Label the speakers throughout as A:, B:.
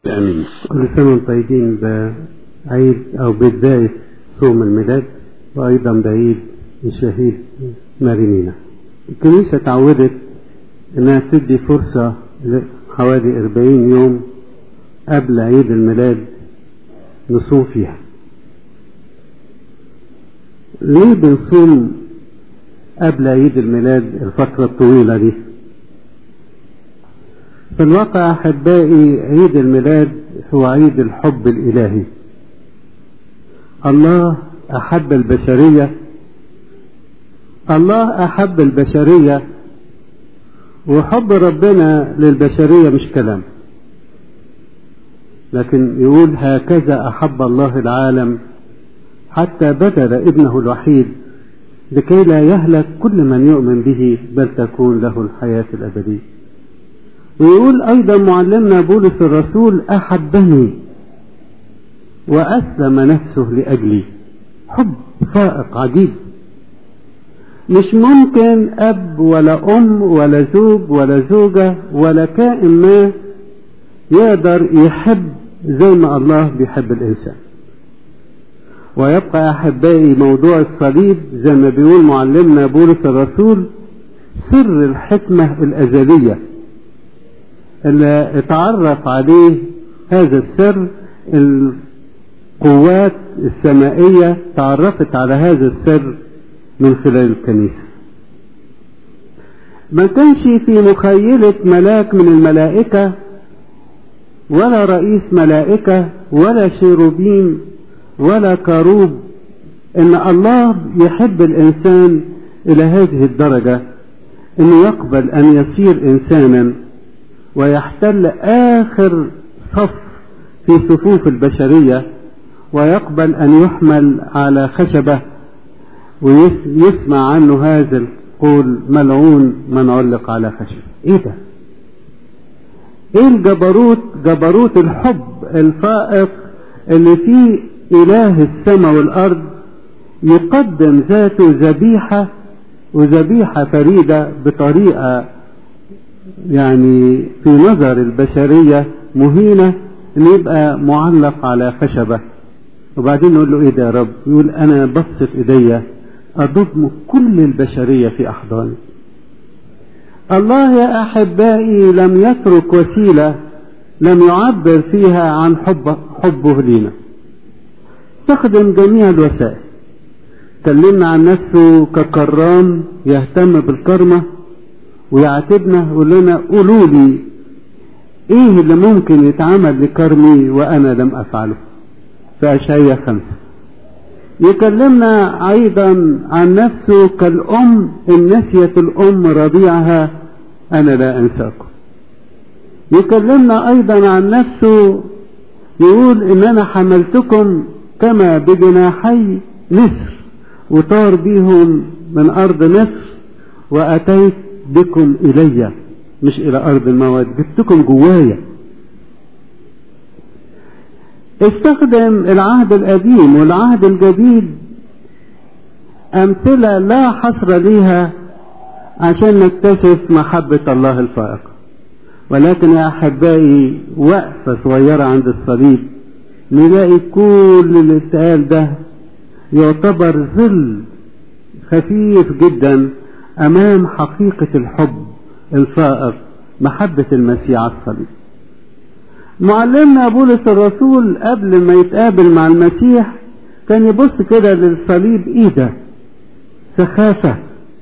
A: آمين. كل سنة وانتم طيبين بعيد أو بداية صوم الميلاد، وأيضا بعيد الشهيد مارينينا. الكنيسة تعودت إنها تدي فرصة حوالي 40 يوم قبل عيد الميلاد نصوم فيها. ليه بنصوم قبل عيد الميلاد الفترة الطويلة دي؟ في الواقع أحبائي عيد الميلاد هو عيد الحب الإلهي. الله أحب البشرية، وحب ربنا للبشرية مش كلام، لكن يقول هكذا أحب الله العالم حتى بذل ابنه الوحيد لكي لا يهلك كل من يؤمن به بل تكون له الحياة الأبدية. ويقول أيضا معلمنا بولس الرسول أحبني وأسلم نفسه لأجلي. حب فائق عجيب، مش ممكن أب ولا أم ولا زوج ولا زوجة ولا كائن ما يقدر يحب زي ما الله بيحب الإنسان. ويبقى أحبائي موضوع الصليب زي ما بيقول معلمنا بولس الرسول سر الحكمة الأزلية اللي اتعرف عليه هذا السر. القوات السمائية تعرفت على هذا السر من خلال الكنيسة. ما كانش في مخيلة ملاك من الملائكة ولا رئيس ملائكة ولا شيروبيم ولا كاروب ان الله يحب الانسان الى هذه الدرجة انه يقبل ان يصير انسانا ويحتل آخر صف في صفوف البشرية، ويقبل أن يحمل على خشبة ويسمع عنه هذا القول ملعون من علق على خشبة. إيه ده؟ إيه جبروت الحب الفائق اللي فيه إله السماء والأرض يقدم ذاته ذبيحة، وذبيحة فريدة بطريقة يعني في نظر البشرية مهينة، ان يبقى معلق على خشبة. وبعدين نقول له ايه ده يا رب؟ يقول انا بسط ايديا اضم كل البشرية في احضاني. الله يا احبائي لم يترك وسيلة لم يعبر فيها عن حبه لينا، استخدم جميع الوسائل. كلمنا عن نفسه ككرام يهتم بالكرمة ويعاتبنا يقول لنا قولوا لي ايه اللي ممكن يتعمل لكرمي وانا لم افعله، في اشعياء 5. يكلمنا ايضا عن نفسه كالام ان نسيت الام رضيعها انا لا انساكم. يكلمنا ايضا عن نفسه يقول ان انا حملتكم كما بجناحي نسر وطار بيهم من ارض مصر واتيت بكم إلي، مش إلى أرض المواد، جبتكم جوايا. استخدم العهد القديم والعهد الجديد أمثلة لا حصر ليها عشان نكتشف محبة الله الفائقة. ولكن يا أحبائي وقفة صغيرة عند الصليب نلاقي كل اللي اتقال ده يعتبر ظل خفيف جدا أمام حقيقة الحب الفائق، محبة المسيح على الصليب. معلمنا بولس الرسول قبل ما يتقابل مع المسيح كان يبص كده للصليب، ايه ده؟ سخافة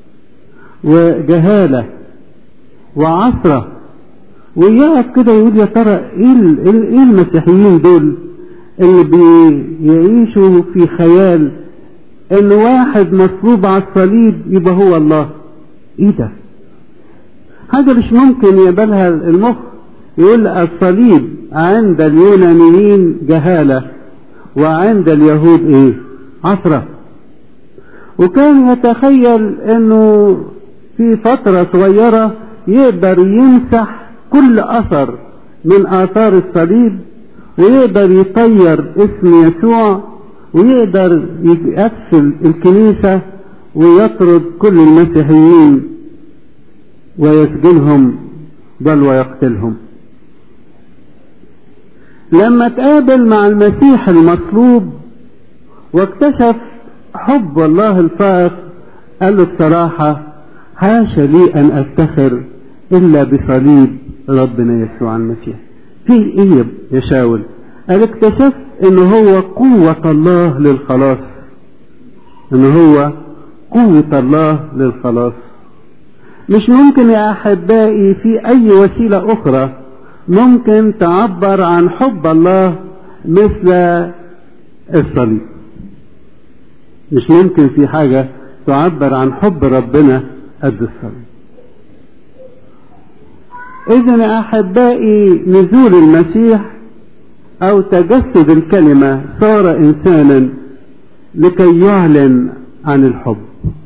A: وجهالة وعثرة، ويقف كده يقول يا ترى ايه المسيحيين دول اللي بيعيشوا في خيال ان واحد مصلوب على الصليب يبقى هو الله. ايه ده؟ حاجة مش ممكن يقبلها المخ. يقول الصليب عند اليونانيين جهالة وعند اليهود ايه؟ عثرة. وكان يتخيل انه في فترة صغيرة يقدر يمسح كل اثر من اثار الصليب، ويقدر يطير اسم يسوع، ويقدر يقفل الكنيسة ويطرد كل المسيحيين ويسجنهم بل ويقتلهم. لما تقابل مع المسيح المصلوب واكتشف حب الله الفائق، قال له بصراحة حاشا لي أن أفتخر إلا بصليب ربنا يسوع المسيح. في إيه يا شاول؟ قال اكتشفت إنه هو قوة الله للخلاص، إنه هو قوة الله للخلاص. مش ممكن يا أحبائي في أي وسيلة أخرى ممكن تعبر عن حب الله مثل الصليب. مش ممكن في حاجة تعبر عن حب ربنا قد الصليب. إذن يا أحبائي نزول المسيح أو تجسد الكلمة صار إنسانا لكي يعلن عن الحب.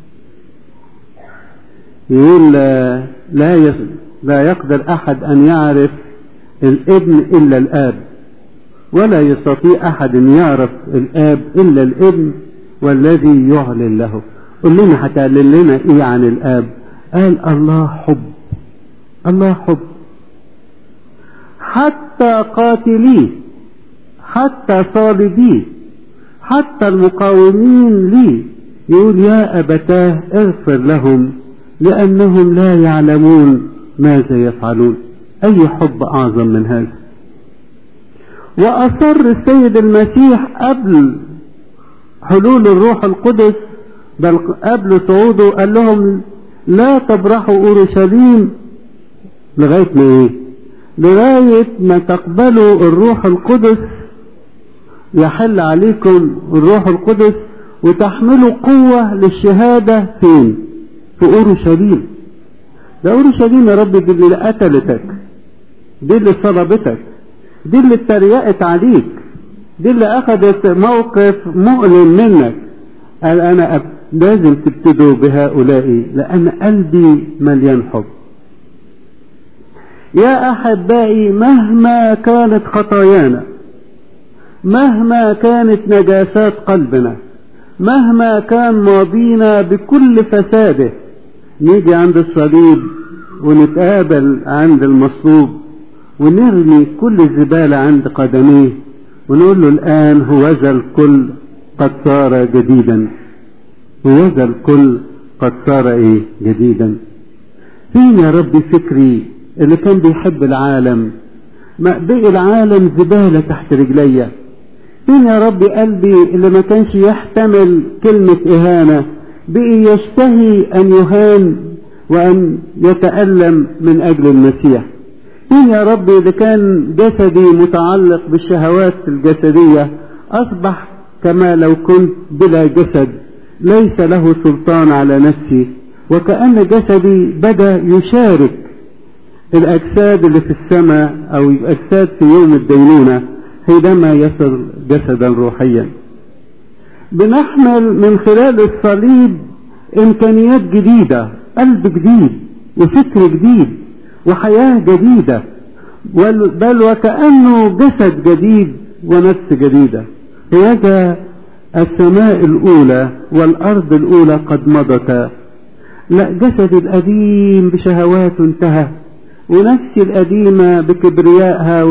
A: يقول لا يقدر أحد أن يعرف الابن إلا الآب، ولا يستطيع أحد أن يعرف الآب إلا الابن والذي يعلن له. قل لنا هتعلن لنا إيه عن الآب؟ قال الله حب، الله حب. حتى قاتليه، حتى صالبيه، حتى المقاومين لي يقول يا أبتاه اغفر لهم لأنهم لا يعلمون ماذا يفعلون. أي حب أعظم من هذا؟ وأصر السيد المسيح قبل حلول الروح القدس، بل قبل صعوده قال لهم لا تبرحوا أورشليم لغاية ما إيه؟ لغاية ما تقبلوا الروح القدس، يحل عليكم الروح القدس وتحملوا قوة للشهادة فين؟ في أورشليم. ده أورشليم يا رب دي اللي قتلتك، دي اللي صلبتك، دي اللي اتريقت عليك، دي اللي أخذت موقف مؤلم منك. قال أنا لازم تبتدوا بهؤلاء لأن قلبي مليان حب. يا أحبائي مهما كانت خطايانا، مهما كانت نجاسات قلبنا، مهما كان ماضينا بكل فساده، نيجي عند الصليب ونتقابل عند المصلوب ونرمي كل الزبالة عند قدميه ونقول له الآن هوذا الكل قد صار جديدا، هوذا الكل قد صار ايه؟ جديدا. فين يا ربي فكري اللي كان بيحب العالم؟ ما بقي العالم زبالة تحت رجليا. فين يا ربي قلبي اللي ما كانش يحتمل كلمة إهانة، بقي يشتهي أن يهان وأن يتألم من أجل المسيح؟ فين يا ربي اللي كان جسدي متعلق بالشهوات الجسدية أصبح كما لو كنت بلا جسد، ليس له سلطان على نفسي، وكأن جسدي بدأ يشارك الأجساد اللي في السماء أو الأجساد في يوم الدينونة حينما يصل جسدا روحيا. بنحمل من خلال الصليب إمكانيات جديدة، قلب جديد وفكر جديد وحياة جديدة، بل وكأنه جسد جديد ونفس جديدة. هذا السماء الأولى والأرض الأولى قد مضتا، لا جسد القديم بشهواته انتهى، ونفسي القديمة بكبريائها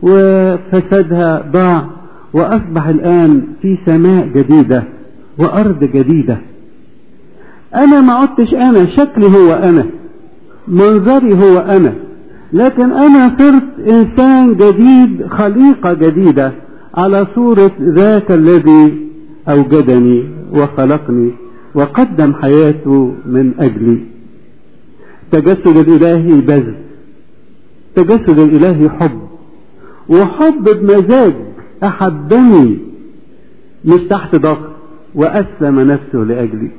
A: وفسادها ضاع، وأصبح الآن في سماء جديدة وأرض جديدة. أنا ما عدتش أنا، شكلي هو أنا، منظري هو أنا، لكن أنا صرت إنسان جديد، خليقة جديدة على صورة ذاك الذي أوجدني وخلقني وقدم حياته من أجلي. تجسد الإلهي بذل، تجسد الإلهي حب، وحب بمزاج، أحبني مش تحت ضغط وأسلم نفسه لأجلي.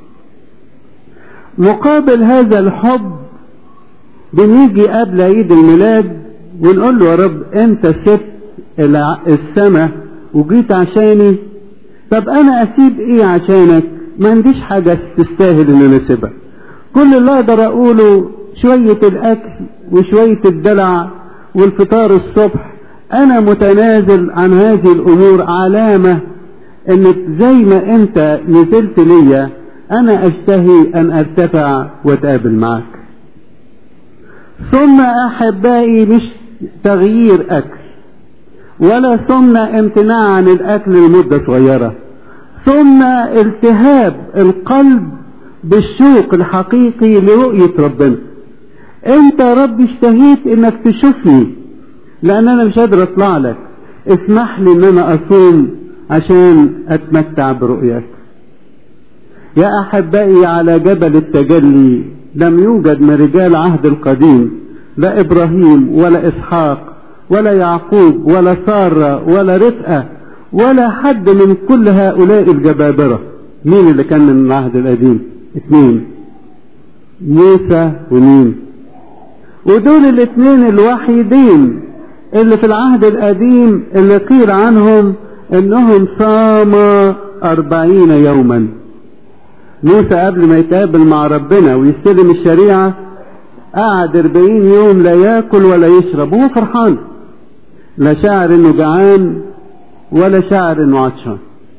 A: مقابل هذا الحب بنيجي قبل عيد الميلاد ونقول له يا رب أنت سبت السماء وجيت عشاني، طب أنا أسيب إيه عشانك؟ ما عنديش حاجة تستاهل إن أنا أسيبها. كل اللي أقدر أقوله شوية الأكل وشوية الدلع والفطار الصبح. أنا متنازل عن هذه الأمور، علامة إنك زي ما أنت نزلت ليا أنا أشتهي أن أرتفع وأتقابل معك. ثم أحبائي مش تغيير أكل ولا صمنا امتناع عن الأكل لمدة صغيرة، صمنا التهاب القلب بالشوق الحقيقي لرؤية ربنا. انت يا رب اشتهيت انك تشوفني لان انا مش قادر اطلع لك، اسمح لي ان انا اصوم عشان اتمتع برؤيتك. يا احبائي، على جبل التجلي لم يوجد من رجال عهد القديم، لا ابراهيم ولا اسحاق ولا يعقوب ولا سارة ولا رفقة ولا حد من كل هؤلاء الجبابرة. مين اللي كان من العهد القديم؟ 2، موسى ومين؟ ودول 2 الوحيدين اللي في العهد القديم اللي قيل عنهم انهم صاموا 40 يوما. موسى قبل ما يتقابل مع ربنا ويستلم الشريعة قعد 40 يوم لا ياكل ولا يشرب وهو فرحان، لا شعر انه جعان ولا شعر انه عطشان.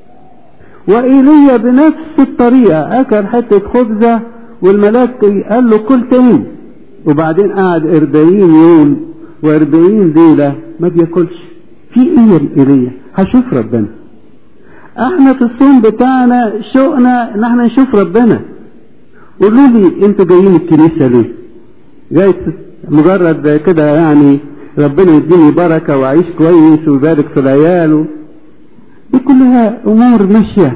A: وإيليا بنفس الطريقة اكل حتة خبزة والملاك قال له كل تاني، وبعدين قعد 40 يوم و40 ليلة ما بياكلش. في ايه يا إيليا؟ هشوف ربنا. احنا في الصوم بتاعنا شوقنا ان احنا نشوف ربنا. قولوا لي انتوا جايين الكنيسة ليه؟ جاي مجرد كده يعني ربنا يديني بركة وعيش كويس ويبارك في العيال دي كلها امور ماشية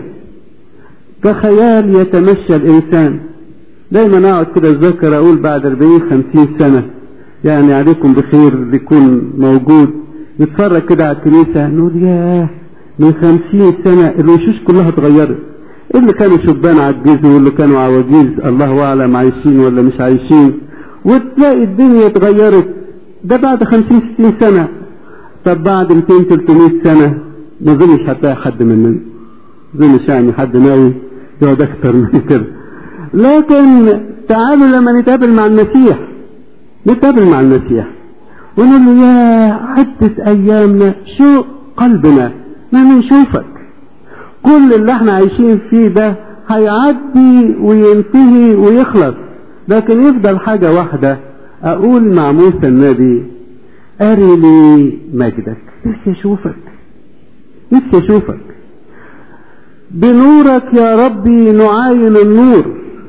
A: كخيال يتمشى الانسان. دايما اقعد كده اتذكر اقول بعد 40-50 سنة يعني عليكم بخير يكون موجود نتفرج كده على الكنيسة نقول ياه من 50 سنة الوشوش كلها اتغيرت. اللي كانوا شبان عجزوا واللي كانوا عواجيز الله اعلم عايشين ولا مش عايشين، وتلاقي الدنيا اتغيرت. ده بعد 50-60 سنة. طب بعد 200-300 سنة ما اظنش هتلاقي حد مننا، ما اظنش يعني حد ناوي يقعد اكتر من كده. لكن تعالوا لما نتقابل مع المسيح، نتقابل مع المسيح ونقول له يا حتة ايامنا شو قلبنا ما نشوفك. كل اللي احنا عايشين فيه ده هيعدي وينتهي ويخلص، لكن يفضل حاجة واحدة اقول مع موسى النبي ارني مجدك. نفسي اشوفك، نفسي اشوفك. بنورك يا ربي نعاين النور.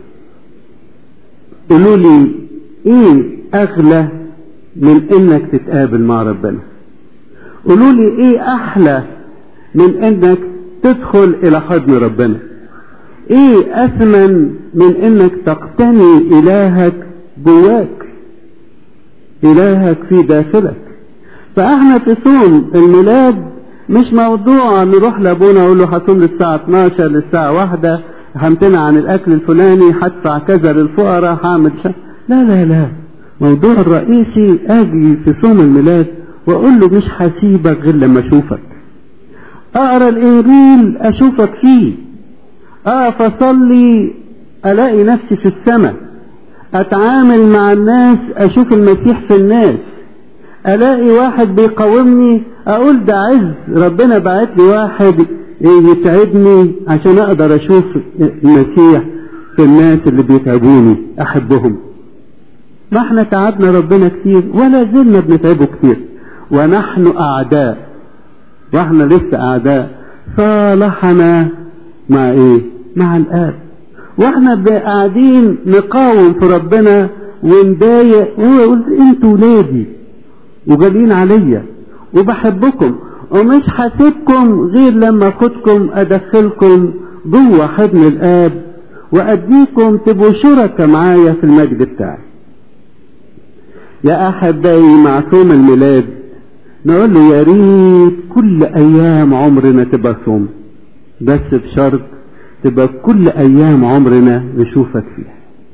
A: قولوا لي ايه اغلى من انك تتقابل مع ربنا؟ قولوا لي ايه احلى من انك تدخل الى حضن ربنا؟ ايه اثمن من انك تقتني الهك جواك، الهك في داخلك؟ فاحنا في صوم الميلاد مش موضوع نروح لابونا اقول له هصوم للساعة 12 للساعة 1 همتنع عن الاكل الفلاني هدفع كذا للفقراء هعمل لا لا لا. موضوع الرئيسي اجي في صوم الميلاد واقول له مش هسيبك غير لما اشوفك. اقرا الانجيل اشوفك فيه، اقف اصلي الاقي نفسي في السماء، اتعامل مع الناس اشوف المسيح في الناس، الاقي واحد بيقاومني اقول ده عز ربنا بعت لي واحد يتعبني عشان اقدر اشوف المسيح في الناس اللي بيتعبوني احبهم. ما احنا تعبنا ربنا كتير ولا زلنا بنتعبه كتير ونحن اعداء، واحنا لسه اعداء. صالحنا مع ايه؟ مع الاب. واحنا قاعدين نقاوم في ربنا ونضايق وهو يقول انتوا ولادي وغاليين عليا وبحبكم ومش هسيبكم غير لما اخدكم ادخلكم جوه حضن الاب واديكم تبقوا شركاء معايا في المجد بتاعي. يا احبائي مع صوم الميلاد نقول له يا ريت كل ايام عمرنا تبقى صوم، بس بشرط تبقى كل ايام عمرنا نشوفك فيها.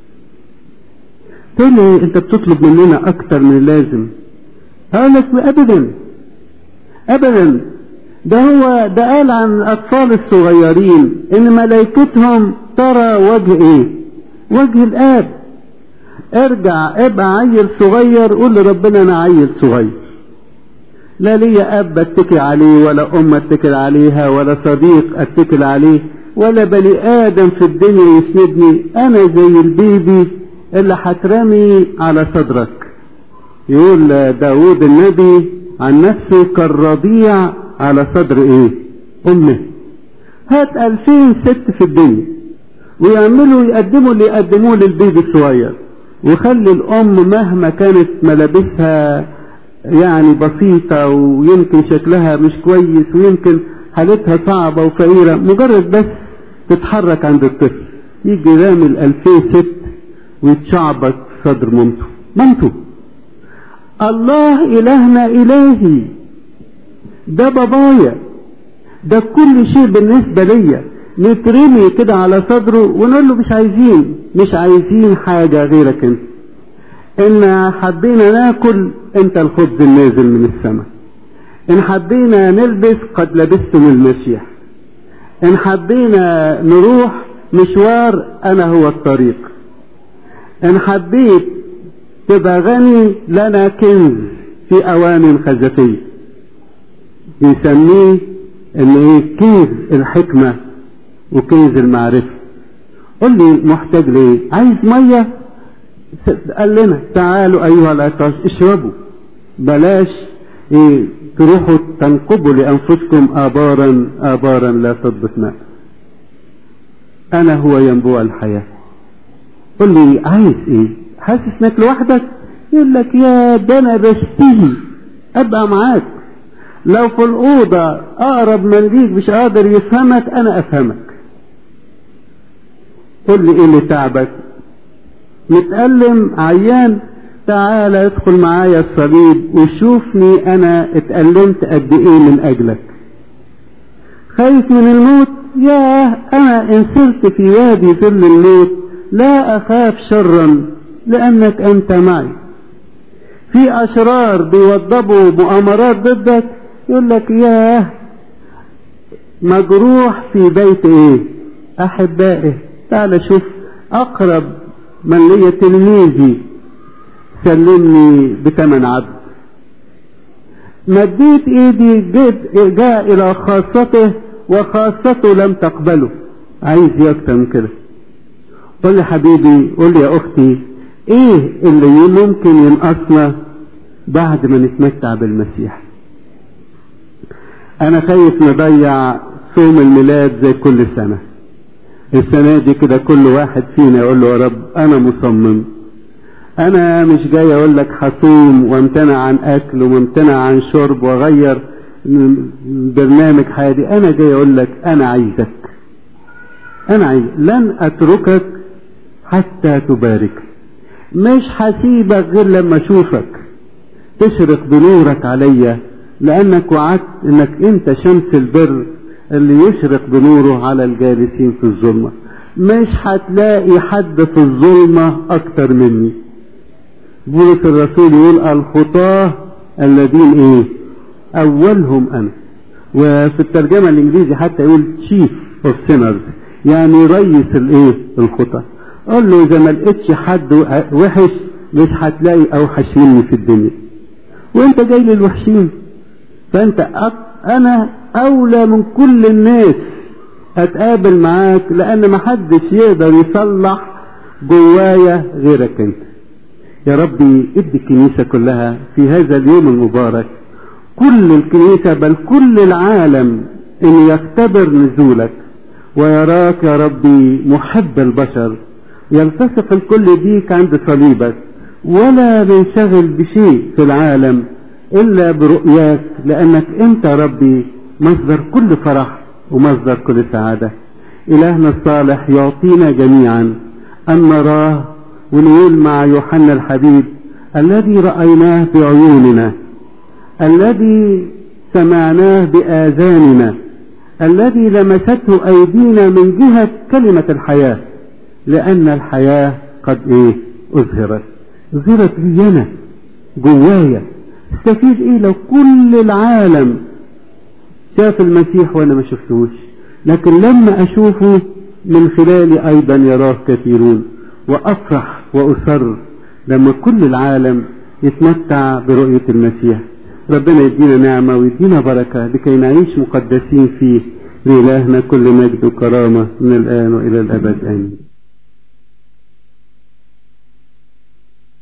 A: تقول لي انت بتطلب مننا اكتر من اللازم. هقول لك ابدا ابدا، ده قال عن الاطفال الصغيرين ان ملائكتهم ترى وجه ايه؟ وجه الاب. ارجع ابقى عيل صغير قول لربنا انا عيل صغير، لا ليا اب اتكل عليه ولا ام اتكل عليها ولا صديق اتكل عليه ولا بني ادم في الدنيا يسندني، انا زي البيبي اللي هترمي على صدرك. يقول داود النبي عن نفسه كالرضيع على صدر ايه امه. هات 2000 ست في الدنيا يقدموا اللي يقدموه للبيبي الصغير، وخلي الام مهما كانت ملابسها يعني بسيطة ويمكن شكلها مش كويس ويمكن حالتها صعبة وفقيرة، مجرد بس تتحرك عند الطفل يجي رامي 2000 ست ويتشعبط في صدر مامته. الله إلهنا إلهي، ده بابايا، ده كل شيء بالنسبة ليا، نترمي كده على صدره ونقول له مش عايزين حاجة غيرك انت. ان حبينا ناكل انت الخبز النازل من السماء، ان حبينا نلبس قد لبستم المسيح، ان حبينا نروح مشوار انا هو الطريق، ان حبيت تبقى غني لنا كنز في اوان خزفية، يسميه ان ايه كنز الحكمة وكنز المعرفة. قل لي محتاج ليه؟ عايز مية؟ قال لنا تعالوا ايها العطاش اشربوا، بلاش ايه تروحوا تنقبوا لانفسكم ابارا لا تضبط ماء. انا هو ينبوع الحياة. قل لي عايز ايه؟ حاسس انك لوحدك؟ يقول لك يا ده انا بشتهي ابقى معاك، لو في الاوضة اقرب من ليك مش قادر يفهمك انا افهمك. قل لي ايه اللي تعبك؟ متألم عيان؟ تعال ادخل معايا الصليب وشوفني انا اتألمت قد ايه من اجلك. خايف من الموت؟ ياه انا ان سرت في وادي ظل الموت لا اخاف شرا لانك انت معي. في اشرار بيوضبوا مؤامرات ضدك، يقول لك ياه مجروح في بيت ايه احبائه، تعال شوف اقرب من لي تلميذي سلمني بثمن عبد. مديت ايدي جاء الى خاصته وخاصته لم تقبله. عايز اكتر من كده؟ قل لي حبيبي، قل لي يا اختي، ايه اللي ممكن ينقصنا بعد ما نتمتع بالمسيح؟ انا خايف نضيع صوم الميلاد زي كل سنة. السنة دي كده كل واحد فينا يقول له يا رب انا مصمم، انا مش جاي اقول لك حصوم وامتنع عن اكل وامتنع عن شرب واغير برنامج حياتي، انا جاي اقول لك انا عايزك، لن اتركك حتى تبارك. مش هسيبك غير لما اشوفك تشرق بنورك عليا، لانك وعدت انك انت شمس البر اللي يشرق بنوره على الجالسين في الظلمة. مش هتلاقي حد في الظلمة اكتر مني. بولس الرسول يقول الخطاة الذين ايه اولهم انا، وفي الترجمة الانجليزي حتى يقول chief of sinners، يعني رئيس الايه الخطاة. قال له اذا ما لقيتش حد وحش مش هتلاقي اوحش مني في الدنيا، وانت جاي للوحشين، فانت انا اولى من كل الناس اتقابل معاك، لان ما حدش يقدر يصلح جوايا غيرك انت. يا ربي ادي الكنيسة كلها في هذا اليوم المبارك، كل الكنيسة بل كل العالم ان يختبر نزولك ويراك يا ربي محب البشر، يلتصق الكل بيك عند صليبك، ولا ينشغل بشيء في العالم الا برؤياك، لانك انت ربي مصدر كل فرح ومصدر كل سعادة. الهنا الصالح يعطينا جميعا ان نراه ونقول مع يوحنا الحبيب الذي رأيناه بعيوننا، الذي سمعناه بآذاننا، الذي لمسته أيدينا من جهة كلمة الحياة، لأن الحياة قد ايه أظهرت لينا جوايا. استفيد ايه لو كل العالم شاف المسيح وانا ما شفتوش؟ لكن لما اشوفه من خلالي ايضا يراه كثيرون، وافرح واسر لما كل العالم يتمتع برؤية المسيح. ربنا يدينا نعمة ويدينا بركة لكي نعيش مقدسين فيه. لإلهنا كل مجد وكرامة من الآن وإلى الأبد آمين.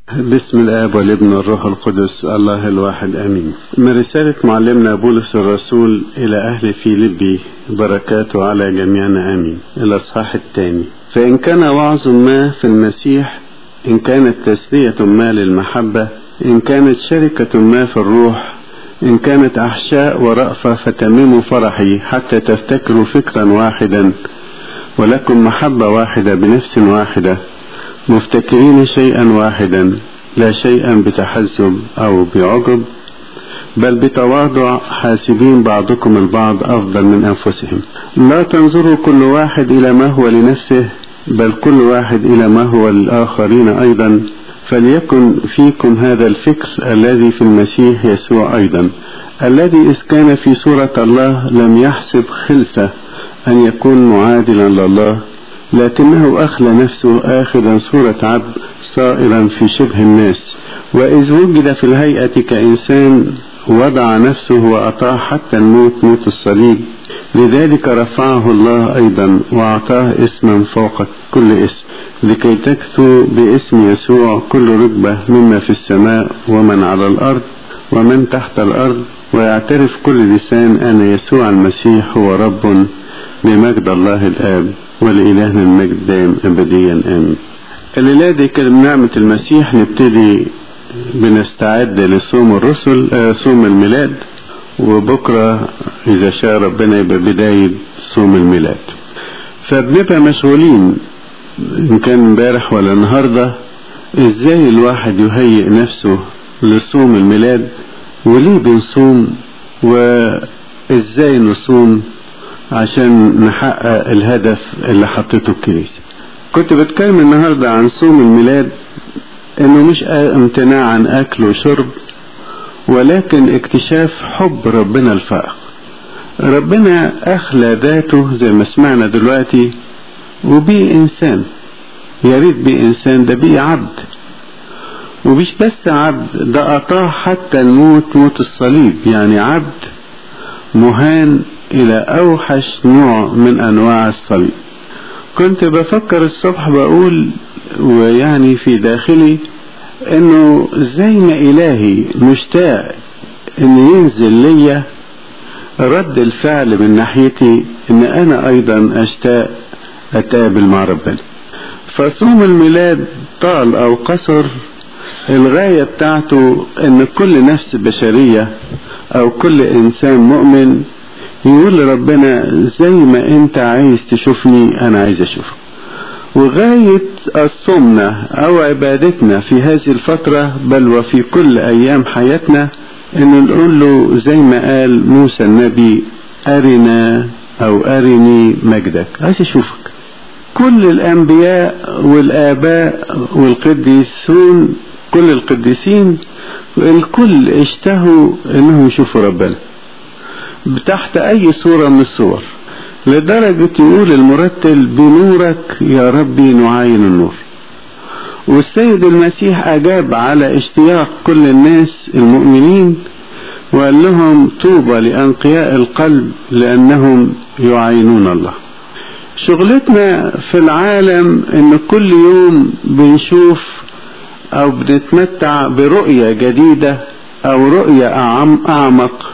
A: بسم الآب والابن والروح القدس الله الواحد آمين. من رسالة معلمنا بولس الرسول إلى أهل فيلبي بركاته على جميعنا آمين. الأصحاح الثاني. فإن كان وعظ ما في المسيح، إن كانت تسلية ما للمحبة، إن كانت شركة ما في الروح، إن كانت أحشاء ورأفة، فتمموا فرحي حتى تفتكروا فكرا واحدا ولكم محبة واحدة بنفس واحدة، مفتكرين شيئا واحدا، لا شيئا بتحزب أو بعجب، بل بتواضع، حاسبين بعضكم البعض أفضل من أنفسهم. لا تنظروا كل واحد إلى ما هو لنفسه، بل كل واحد إلى ما هو للآخرين أيضا. فليكن فيكم هذا الفكر الذي في المسيح يسوع أيضا، الذي إذ كان في صورة الله لم يحسب خلسة أن يكون معادلا لله، لكنه أخلى نفسه آخذا صورة عبد صائرا في شبه الناس، وإذ وجد في الهيئة كإنسان وضع نفسه وأطاع حتى الموت، موت الصليب. لذلك رفعه الله أيضا وأعطاه اسما فوق كل اسم، لكي تكثو باسم يسوع كل ركبة مما في السماء ومن على الأرض ومن تحت الأرض، ويعترف كل لسان أن يسوع المسيح هو رب، بمجد الله الآب ولإلهنا المجد دائم أبديا آمين. الليلة دي كده بنعمة المسيح نبتدي بنستعد لصوم الرسل، صوم الميلاد، وبكرة إذا شاء ربنا يبقى بداية صوم الميلاد. فبنبقى مشغولين إن كان امبارح ولا النهاردة إزاي الواحد يهيئ نفسه لصوم الميلاد، وليه بنصوم، وإزاي نصوم عشان نحقق الهدف اللي حطيته الكنيسة. كنت بتكلم النهاردة عن صوم الميلاد، انه مش امتناع عن اكل وشرب، ولكن اكتشاف حب ربنا الفائق. ربنا اخلى ذاته زي ما سمعنا دلوقتي، وبيه انسان. يا ريت بيه انسان، ده بيه عبد، ومش بس عبد، ده اطاع حتى الموت، موت الصليب. يعني عبد مهان الى اوحش نوع من انواع الصليب. كنت بفكر الصبح بقول ويعني في داخلي انه زي ما الهي مشتاق ان ينزل ليا رد الفعل من ناحيتي، ان انا ايضا اشتاق اتقابل مع ربنا. فصوم الميلاد طال او قصر، الغاية بتاعته ان كل نفس بشرية او كل انسان مؤمن يقول لربنا زي ما انت عايز تشوفني انا عايز اشوفك. وغاية الصومنا او عبادتنا في هذه الفترة، بل وفي كل ايام حياتنا، ان نقول له زي ما قال موسى النبي: ارنا او ارني مجدك، عايز اشوفك. كل الانبياء والاباء والقديسون، كل القديسين الكل اشتهوا انهم يشوفوا ربنا تحت اي صورة من الصور، لدرجة يقول المرتل: بنورك يا ربي نعاين النور. والسيد المسيح اجاب على اشتياق كل الناس المؤمنين وقال لهم: طوبى لأنقياء القلب لأنهم يعاينون الله. شغلتنا في العالم ان كل يوم بنشوف او بنتمتع برؤية جديدة او رؤية اعمق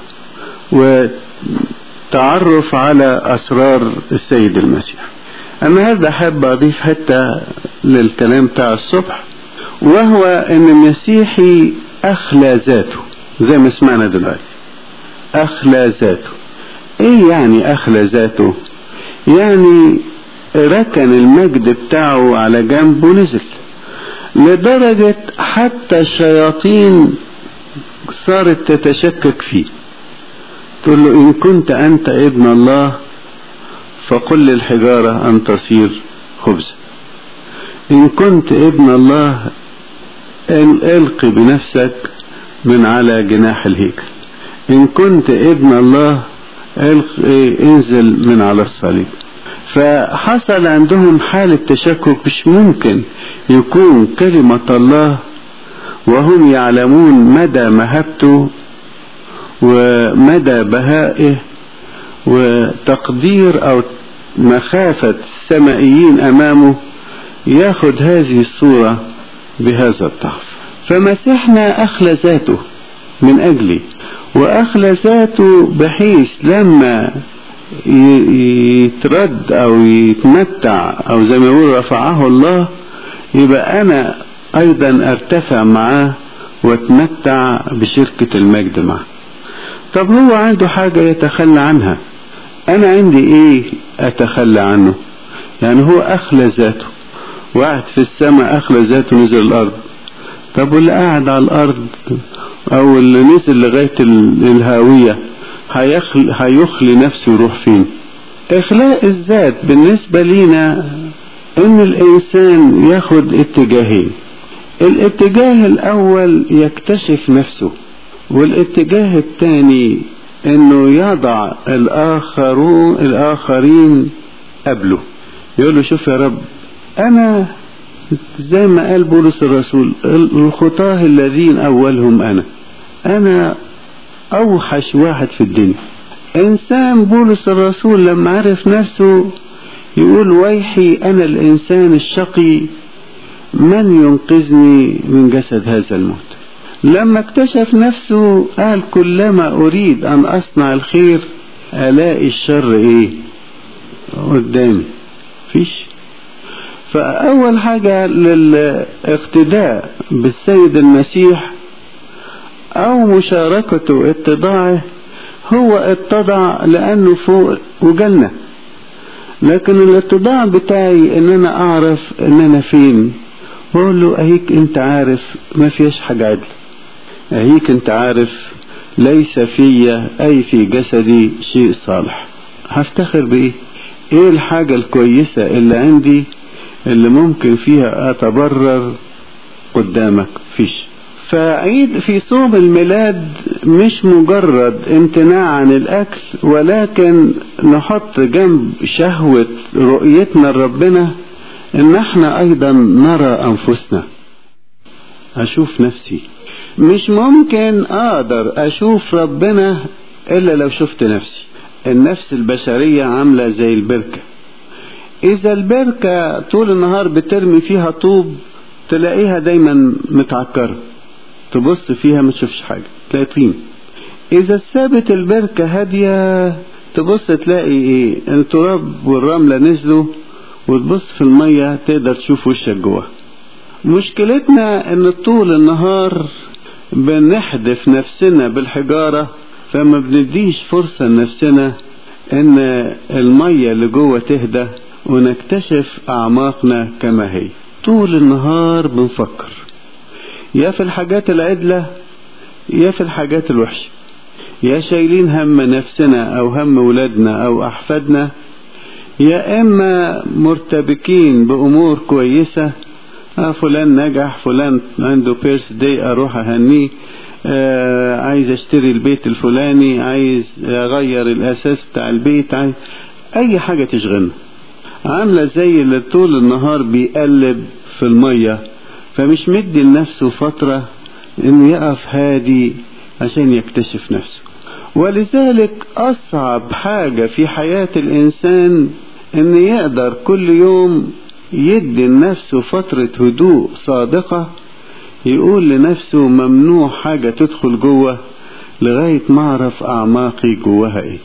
A: وتعرف على اسرار السيد المسيح. النهارده احب اضيف حتة للكلام بتاع الصبح، وهو ان المسيحي اخلى ذاته زي ما سمعنا دلوقتي. اخلى ذاته. ايه يعني اخلى ذاته؟ يعني ركن المجد بتاعه على جنب ونزل، لدرجة حتى الشياطين صارت تتشكك فيه، تقول له: إن كنت أنت ابن الله فقل للحجارة أن تصير خبزا. إن كنت ابن الله القي بنفسك من على جناح الهيكل. إن كنت ابن الله انزل من على الصليب. فحصل عندهم حالة تشكك، مش ممكن يكون كلمة الله وهم يعلمون مدى مهابته ومدى بهائه وتقدير أو مخافة السمائيين أمامه، ياخد هذه الصورة بهذا الضعف. فمسيحنا أخلى ذاته من أجلي، وأخلى ذاته بحيث لما يترد أو يتمتع أو زي ما يقول رفعه الله، يبقى أنا أيضا أرتفع معاه واتمتع بشركة المجد معه. طب هو عنده حاجة يتخلى عنها، أنا عندي إيه أتخلى عنه؟ يعني هو أخلى ذاته، وقعد في السماء أخلى ذاته نزل الأرض. طب واللي قاعد على الأرض أو اللي نزل لغاية الهاوية هيخلي نفسه يروح فين؟ إخلاء الذات بالنسبة لينا إن الإنسان ياخد اتجاهين. الاتجاه الأول يكتشف نفسه، والاتجاه الثاني إنه يضع الآخرين قبله. يقول له شوف يا رب، أنا زي ما قال بولس الرسول الخطاه الذين أولهم أنا أوحش واحد في الدنيا. إنسان بولس الرسول لما عرف نفسه يقول ويحي أنا الإنسان الشقي، من ينقذني من جسد هذا الموت؟ لما اكتشف نفسه قال كلما أريد أن أصنع الخير ألاقي الشر قدامي، فيش. فأول حاجة للاقتداء بالسيد المسيح أو مشاركته اتضاعه، هو اتضع لأنه فوق وجنة. لكن الاتضاع بتاعي ان انا اعرف ان انا فين، واقول له اهيك انت عارف ما فيش حاجة عدل، اهيك انت عارف ليس فيا اي في جسدي شيء صالح. هفتخر بايه؟ ايه الحاجة الكويسة اللي عندي اللي ممكن فيها اتبرر قدامك؟ فيش. فعيد في صوم الميلاد مش مجرد امتناع عن الأكل، ولكن نحط جنب شهوة رؤيتنا لربنا ان احنا ايضا نرى انفسنا. اشوف نفسي، مش ممكن اقدر اشوف ربنا الا لو شفت نفسي. النفس البشرية عاملة زي البركة، اذا البركة طول النهار بترمي فيها طوب تلاقيها دايما متعكرة، تبص فيها ما تشوفش حاجة، تلاقي طين. اذا ثابت البركة هادية تبص تلاقي التراب والرملة نزلوا، وتبص في المية تقدر تشوف وشك جوه. مشكلتنا ان طول النهار بنحدف نفسنا بالحجارة، فما بنديش فرصة لنفسنا ان المية اللي جوه تهدى ونكتشف اعماقنا كما هي. طول النهار بنفكر يا في الحاجات العدلة يا في الحاجات الوحشة، يا شايلين هم نفسنا او هم ولادنا او احفادنا، يا اما مرتبكين بامور كويسة، فلان نجح، فلان عنده بيرث داي اروح اهنيه، عايز اشتري البيت الفلاني، عايز اغير الاساس بتاع البيت، عايز اي حاجة تشغلنا. عاملة زي اللي طول النهار بيقلب في المية، فمش مدي لنفسه فترة انه يقف هادي عشان يكتشف نفسه. ولذلك اصعب حاجة في حياة الانسان ان يقدر كل يوم يدي لنفسه فترة هدوء صادقة، يقول لنفسه ممنوع حاجة تدخل جوه لغاية ما اعرف اعماقي جواها ايه.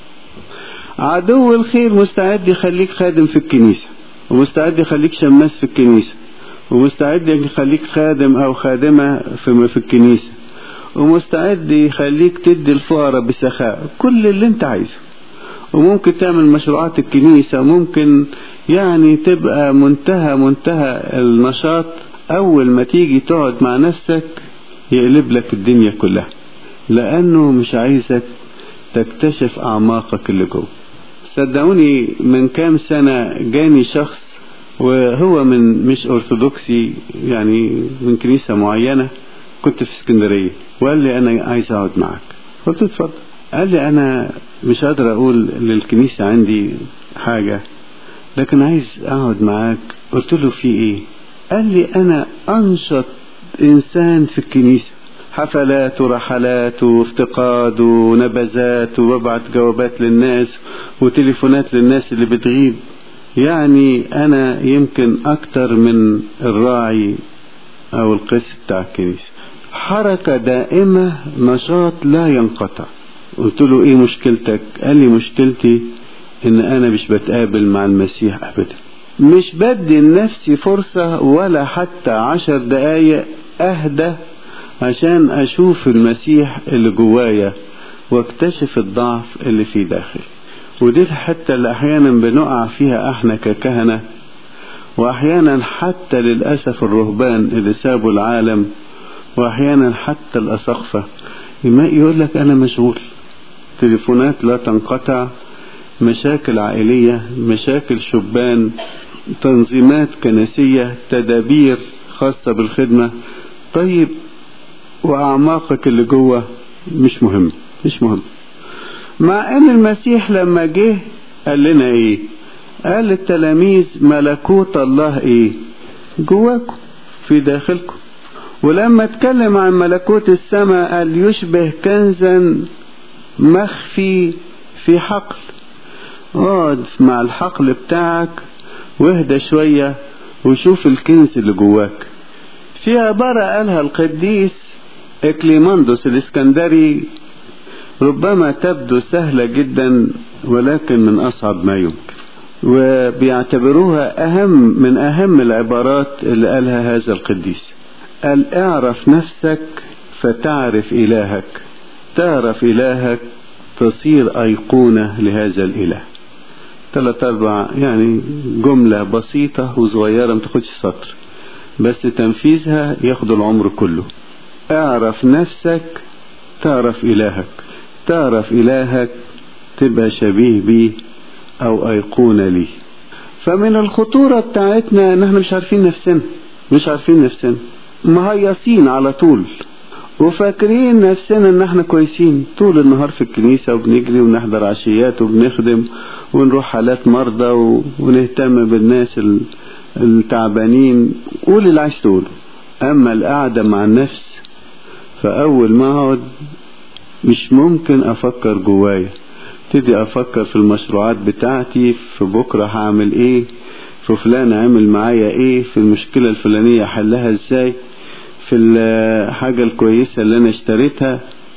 A: عدو الخير مستعد يخليك خادم في الكنيسة، ومستعد يخليك شماس في الكنيسة، ومستعد يخليك خادم او خادمة في الكنيسة، ومستعد يخليك تدي الفقراء بسخاء، كل اللي انت عايزه. وممكن تعمل مشروعات الكنيسة، ممكن يعني تبقى منتهى النشاط. اول ما تيجي تقعد مع نفسك يقلب لك الدنيا كلها، لانه مش عايزك تكتشف اعماقك اللي جوه. صدقوني من كام سنة جاني شخص وهو مش ارثوذكسي، يعني من كنيسة معينة، كنت في اسكندرية، وقال لي انا عايز اقعد معك. قلت اتفضل. قال لي انا مش قادر اقول للكنيسة عندي حاجة، لكن عايز اقعد معاك. قلت له في ايه؟ قال لي انا انشط انسان في الكنيسة، حفلات ورحلات وافتقاد ونبذات، وببعت جوابات للناس وتليفونات للناس اللي بتغيب. يعني انا يمكن اكتر من الراعي او القس بتاع الكنيسة. حركة دائمة، نشاط لا ينقطع. قلت له ايه مشكلتك؟ قال لي مشكلتي ان انا مش بتقابل مع المسيح ابدا، مش بدي لنفسي فرصة ولا حتى 10 دقايق اهدى عشان اشوف المسيح اللي جوايا واكتشف الضعف اللي في داخلي. ودي الحتة اللي احيانا بنقع فيها احنا ككهنة، واحيانا حتى للأسف الرهبان اللي سابوا العالم، واحيانا حتى الأساقفة يقول لك انا مشغول، تليفونات لا تنقطع، مشاكل عائلية، مشاكل شبان، تنظيمات كنسية، تدابير خاصة بالخدمة. طيب وأعماقك اللي جوه مش مهم، مش مهم. مع ان المسيح لما جه قال لنا ايه؟ قال للتلاميذ ملكوت الله ايه؟ جواكم، في داخلكم. ولما اتكلم عن ملكوت السماء قال يشبه كنزا مخفي في حقل. اقعد مع الحقل بتاعك واهدى شوية وشوف الكنز اللي جواك. في عبارة قالها القديس إكليماندوس الإسكندري ربما تبدو سهلة جدا ولكن من أصعب ما يمكن، وبيعتبروها من أهم العبارات اللي قالها هذا القديس. قال اعرف نفسك فتعرف إلهك، تعرف إلهك تصير أيقونة لهذا الإله. 3-4 يعني جملة بسيطة وصغيرة ما تاخدش سطر، بس تنفيذها ياخد العمر كله. اعرف نفسك تعرف إلهك، تعرف إلهك تبقى شبيه بيه أو أيقونة ليه. فمن الخطورة بتاعتنا ان احنا مش عارفين نفسنا، مش عارفين نفسنا، مهيصين على طول وفاكرين نفسنا ان احنا كويسين طول النهار في الكنيسة وبنجري ونحضر عشيات وبنخدم ونروح حالات مرضى ونهتم بالناس التعبانين، قول اللي عايز تقوله. اما القعدة مع النفس فاول ما اقعد مش ممكن افكر جوايا، ابتدي افكر في المشروعات بتاعتي، في بكرة هعمل ايه، في فلان عمل معايا ايه، في المشكلة الفلانية حلها ازاي، في الحاجة الكويسة اللي انا اشتريتها.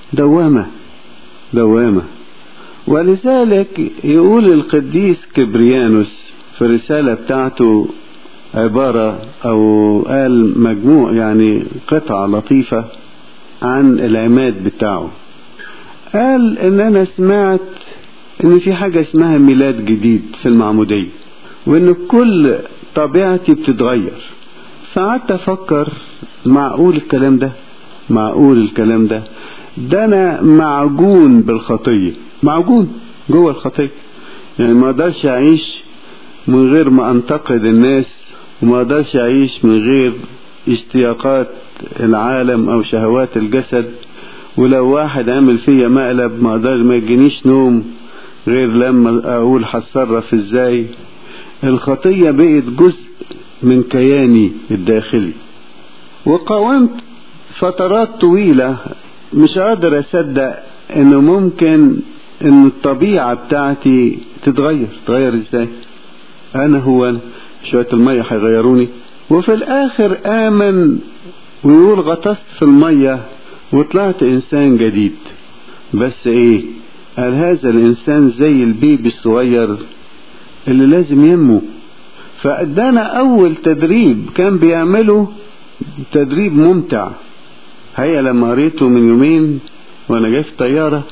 A: دوامة. ولذلك يقول القديس كبريانوس في الرسالة بتاعته عبارة او قال مجموع يعني قطعة لطيفة عن العماد بتاعه. قال ان انا سمعت ان في حاجة اسمها ميلاد جديد في المعمودية، وان كل طبيعتي بتتغير. فقعدت افكر معقول الكلام ده؟ معقول الكلام ده؟ ده انا معجون بالخطية، معجون جوه الخطية، يعني ما اقدرش اعيش من غير ما انتقد الناس، وما اقدرش اعيش من غير اشتياقات العالم او شهوات الجسد. ولو واحد عمل فيا مقلب ما يجينيش نوم غير لما اقول هتصرف ازاي. الخطية بقت جزء من كياني الداخلي. وقاومت فترات طويلة مش قادر اصدق انه ممكن ان الطبيعة بتاعتي تتغير ازاي؟ انا هو أنا. شوية المية هيغيروني؟ وفي الاخر امن ويقول غطست في المية وطلعت انسان جديد. بس ايه؟ قال هذا الانسان زي البيبي الصغير اللي لازم ينمو. فادانا اول تدريب كان بيعمله، تدريب ممتع. هيا لما قريته من يومين وانا جاي في الطيارة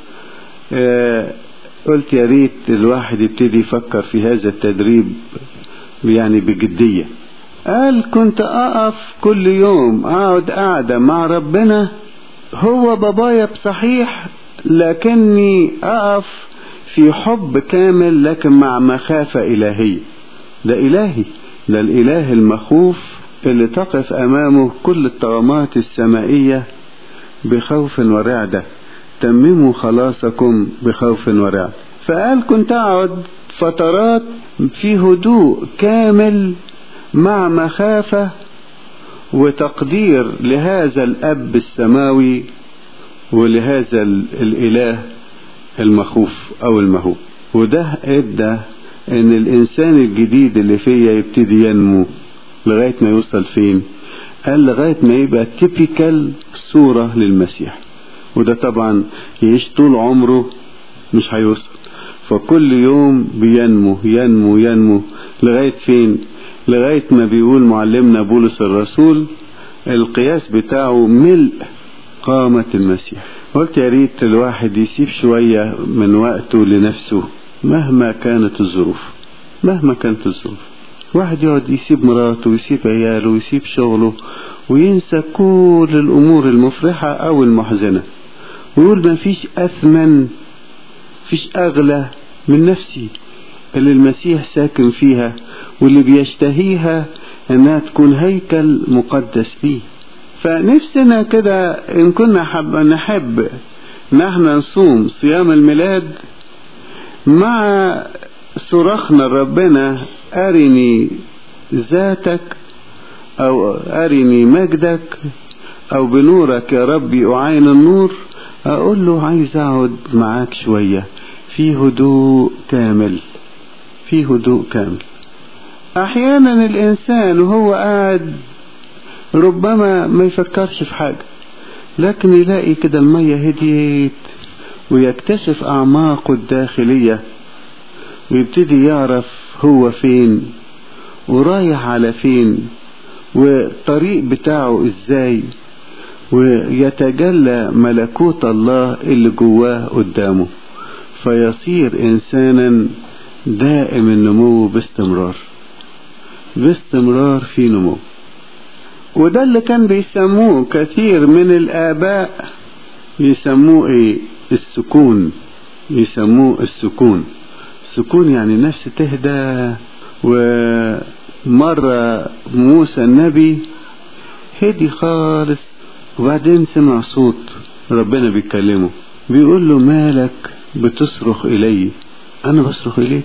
A: قلت يا ريت الواحد يبتدي يفكر في هذا التدريب يعني بجدية. قال كنت اقف كل يوم اقعد قاعدة مع ربنا، هو بابايا بصحيح، لكني اقف في حب كامل لكن مع مخافة الهية. ده الهي، ده الاله المخوف اللي تقف امامه كل الطغمات السمائية بخوف ورعدة. تمموا خلاصكم بخوف ورعدة. فقال كنت اقعد فترات في هدوء كامل مع مخافة وتقدير لهذا الاب السماوي ولهذا الاله المخوف او المهوب. وده ادى ان الانسان الجديد اللي فيا يبتدي ينمو لغاية ما يوصل فين؟ قال لغاية ما يبقى تيبيكال صورة للمسيح. وده طبعا يعيش طول عمره مش هيوصل، فكل يوم بينمو ينمو ينمو لغاية فين؟ لغاية ما بيقول معلمنا بولس الرسول القياس بتاعه ملء قامة المسيح. قلت يا ريت الواحد يسيب شوية من وقته لنفسه مهما كانت الظروف، مهما كانت الظروف. واحد يقعد يسيب مراته ويسيب عياله ويسيب شغله وينسى كل الأمور المفرحة أو المحزنة، ويقول ما فيش أثمن، فيش أغلى من نفسي اللي المسيح ساكن فيها واللي بيشتهيها أنها تكون هيكل مقدس ليه. فنفسنا كده إن كنا نحب نحن نصوم صيام الميلاد مع صراخنا ربنا أرني ذاتك أو أرني مجدك أو بنورك يا ربي أعاين النور، أقول له عايز أقعد معاك شوية في هدوء كامل، في هدوء كامل. أحيانا الإنسان وهو قاعد ربما ما يفكرش في حاجة، لكن يلاقي كده المية هديت ويكتشف أعماقه الداخلية ويبتدي يعرف هو فين ورايح على فين والطريق بتاعه ازاي، ويتجلى ملكوت الله اللي جواه قدامه، فيصير إنسانا دائم النمو باستمرار، باستمرار في نمو. وده اللي كان بيسموه كثير من الآباء، يسموه ايه؟ السكون. يسموه السكون. السكون يعني نفس تهدى. ومرة موسى النبي هدي خالص، وبعدين سمع صوت ربنا بيكلمه بيقول له مالك بتصرخ إلي؟ أنا بصرخ إليك.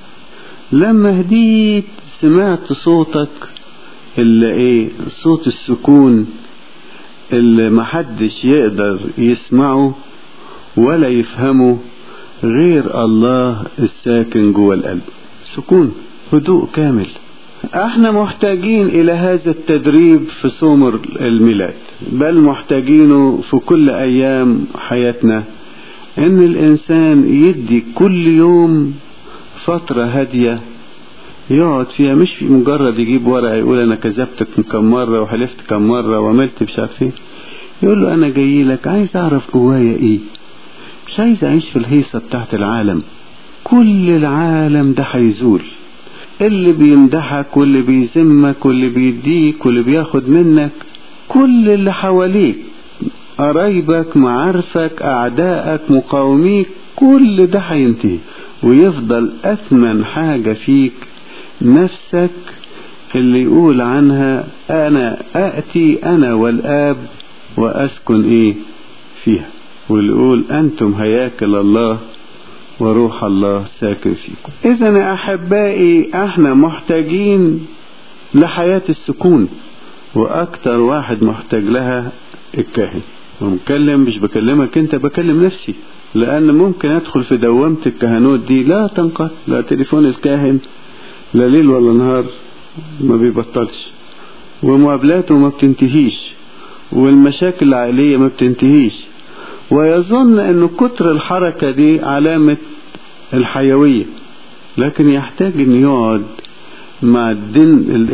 A: لما هديت سمعت صوتك اللي ايه؟ صوت السكون اللي محدش يقدر يسمعه ولا يفهمه غير الله الساكن جوه القلب. سكون، هدوء كامل. احنا محتاجين الى هذا التدريب في صوم الميلاد، بل محتاجينه في كل ايام حياتنا، ان الانسان يدي كل يوم فترة هادية يقعد فيها، مش مجرد يجيب ورقة يقول انا كذبتك كم مرة وحلفت كم مرة وعملت مش عارف ايه. يقول له انا جاي لك عايز اعرف جوايا ايه، مش عايز اعيش في الهيصة بتاعت العالم. كل العالم ده هيزول، اللي بيمدحك واللي بيذمك واللي بيديك واللي بياخد منك، كل اللي حواليك، قرايبك، معارفك، اعدائك، مقاوميك، كل ده هينتهي، ويفضل اثمن حاجة فيك نفسك اللي يقول عنها انا اتي انا والاب واسكن ايه فيها، واللي يقول انتم هياكل الله وروح الله ساكن فيكم. اذن يا احبائي احنا محتاجين لحياة السكون، واكتر واحد محتاج لها الكاهن. ومكلم مش بكلمك انت، بكلم نفسي، لان ممكن ادخل في دوامة الكهنوت دي لا تنقطع، لا تليفون الكاهن لا ليل ولا نهار ما بيبطلش، ومقابلاته ما بتنتهيش، والمشاكل العائلية ما بتنتهيش، ويظن ان كتر الحركة دي علامة الحيوية، لكن يحتاج ان يقعد مع الدين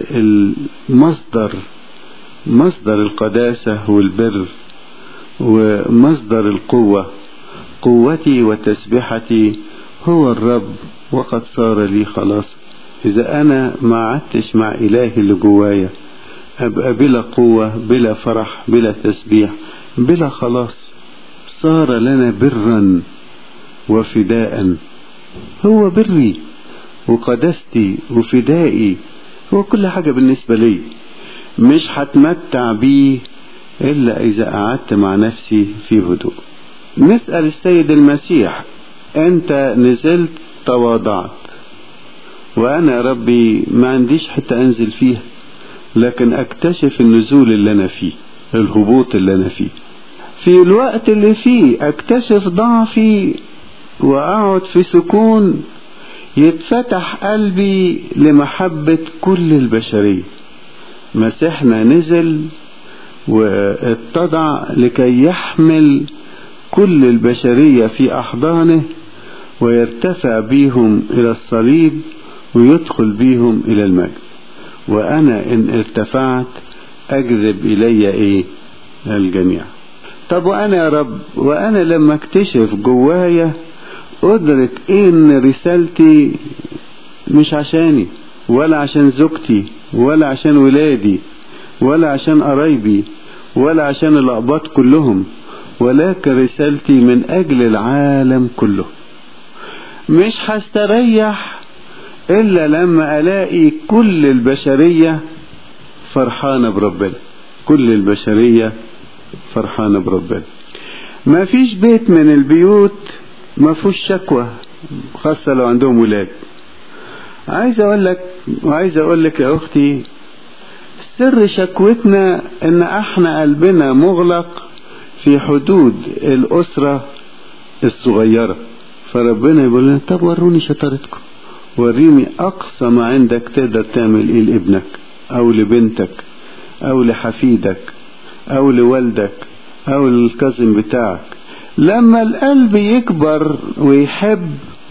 A: مصدر القداسة والبر ومصدر القوة. قوتي وتسبحتي هو الرب وقد صار لي خلاص. إذا أنا ما عدتش مع إلهي اللي جوايا أبقى بلا قوة، بلا فرح، بلا تسبيح، بلا خلاص. صار لنا برا وفداء. هو بري وقدستي وفدائي، هو كل حاجة بالنسبة لي. مش هتمتع بيه إلا إذا قعدت مع نفسي في هدوء. نسأل السيد المسيح أنت نزلت تواضعت، وأنا ربي ما عنديش حتى أنزل فيها، لكن أكتشف النزول اللي أنا فيه، الهبوط اللي أنا فيه. في الوقت اللي فيه أكتشف ضعفي وأقعد في سكون، يتفتح قلبي لمحبة كل البشرية، مسيحنا نزل واتضع لكي يحمل كل البشرية في أحضانه ويرتفع بيهم إلى الصليب ويدخل بيهم إلى المجد. وأنا إن ارتفعت أجذب إلي الجميع. طب وأنا يا رب، وأنا لما اكتشف جوايا أدرك إن رسالتي مش عشاني ولا عشان زوجتي ولا عشان ولادي ولا عشان قرايبي ولا عشان الأقباط كلهم، ولكن رسالتي من أجل العالم كله. مش هستريح إلا لما ألاقي كل البشرية فرحانة بربنا، كل البشرية فرحانة بربنا. ما فيش بيت من البيوت ما فيهوش شكوى، خاصة لو عندهم ولاد. عايز أقول لك يا أختي، سر شكوتنا إن احنا قلبنا مغلق في حدود الأسرة الصغيرة. فربنا يقول لنا طب وروني شطارتكم، وريني أقصى ما عندك تقدر تعمل إيه لابنك أو لبنتك أو لحفيدك أو لوالدك أو للكظم بتاعك. لما القلب يكبر ويحب،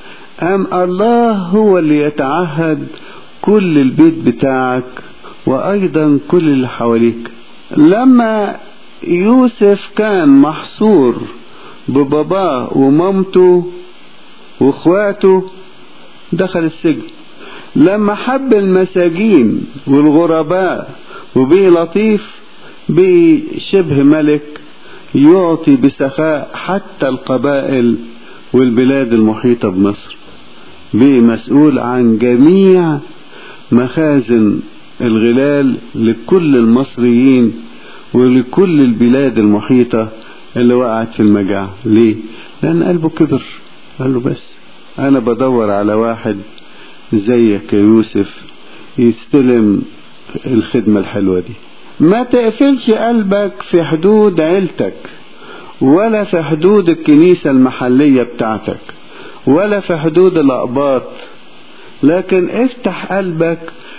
A: الله هو اللي يتعهد كل البيت بتاعك وأيضا كل اللي حواليك. لما يوسف كان محصور بباباه ومامته واخواته دخل السجن. لما حب المساجين والغرباء وبيه لطيف، بيه شبه ملك يعطي بسخاء حتى القبائل والبلاد المحيطة بمصر. بيه مسؤول عن جميع مخازن الغلال لكل المصريين ولكل البلاد المحيطة اللي وقعت في المجاعة. ليه؟ لأن قلبه كبر. قال له بس أنا بدور على واحد زيك يا يوسف يستلم الخدمة الحلوة دي. ما تقفلش قلبك في حدود عيلتك ولا في حدود الكنيسة المحلية بتاعتك ولا في حدود الأقباط، لكن افتح قلبك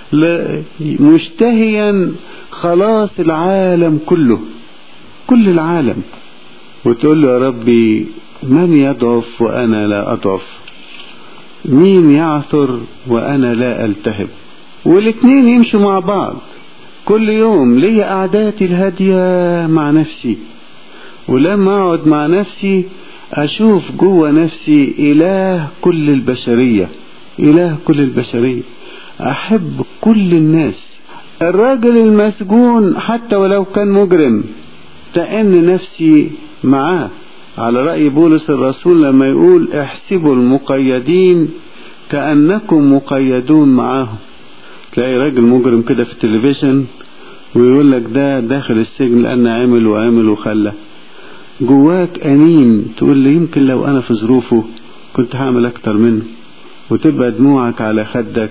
A: مشتهيا خلاص العالم كله، كل العالم، وتقول له يا ربي من يضعف وأنا لا أضعف، مين يعثر وأنا لا ألتهب. والاثنين يمشوا مع بعض. كل يوم لي قعداتي الهادية مع نفسي، ولما أقعد مع نفسي أشوف جوه نفسي إله كل البشرية، إله كل البشرية، أحب كل الناس. الراجل المسجون حتى ولو كان مجرم تأن نفسي معاه، على رأي بولس الرسول لما يقول احسبوا المقيدين كأنكم مقيدون معاهم. تلاقي راجل مجرم كده في التلفزيون ويقول لك ده داخل السجن لأن عمل وعمل وخلى، جواك أنين تقول لي يمكن لو أنا في ظروفه كنت هعمل أكتر منه، وتبقى دموعك على خدك